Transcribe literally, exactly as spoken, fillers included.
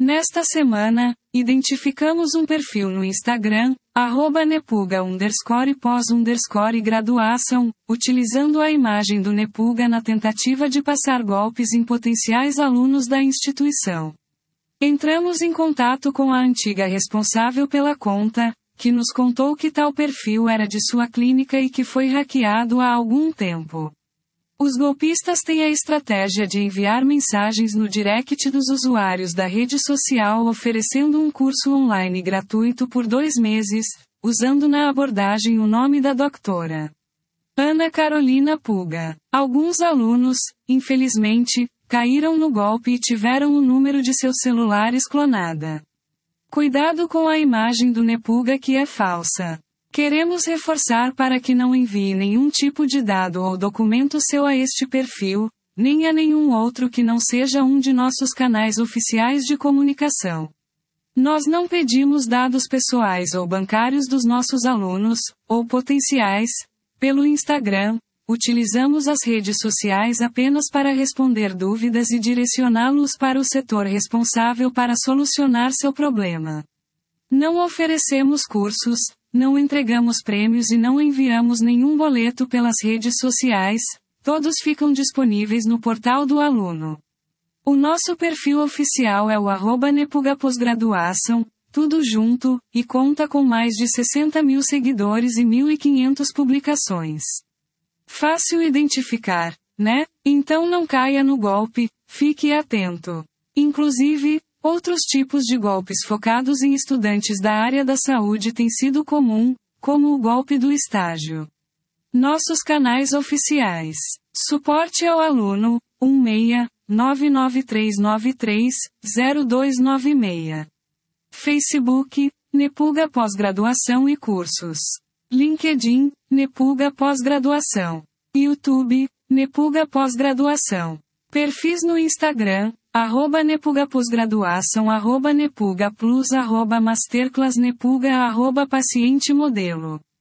Nesta semana, identificamos um perfil no Instagram, arroba nepuga underscore pós underscore graduação, utilizando a imagem do Nepuga na tentativa de passar golpes em potenciais alunos da instituição. Entramos em contato com a antiga responsável pela conta, que nos contou que tal perfil era de sua clínica e que foi hackeado há algum tempo. Os golpistas têm a estratégia de enviar mensagens no direct dos usuários da rede social oferecendo um curso online gratuito por dois meses, usando na abordagem o nome da doutora Ana Carolina Puga. Alguns alunos, infelizmente, caíram no golpe e tiveram o número de seus celulares clonada. Cuidado com a imagem do Nepuga que é falsa. Queremos reforçar para que não envie nenhum tipo de dado ou documento seu a este perfil, nem a nenhum outro que não seja um de nossos canais oficiais de comunicação. Nós não pedimos dados pessoais ou bancários dos nossos alunos, ou potenciais, pelo Instagram. Utilizamos as redes sociais apenas para responder dúvidas e direcioná-los para o setor responsável para solucionar seu problema. Não oferecemos cursos, não entregamos prêmios e não enviamos nenhum boleto pelas redes sociais, todos ficam disponíveis no portal do aluno. O nosso perfil oficial é o arroba nepuga pós-graduação, tudo junto, e conta com mais de sessenta mil seguidores e mil e quinhentas publicações. Fácil identificar, né? Então não caia no golpe, fique atento. Inclusive, outros tipos de golpes focados em estudantes da área da saúde têm sido comum, como o golpe do estágio. Nossos canais oficiais. Suporte ao aluno, um seis, nove nove três nove três, zero dois nove seis. Facebook, Nepuga Pós-Graduação e Cursos. LinkedIn, Nepuga Pós-Graduação. YouTube, Nepuga Pós-Graduação. Perfis no Instagram, arroba Nepuga Pós-Graduação, arroba Nepuga Plus, arroba Masterclass Nepuga, arroba Paciente Modelo.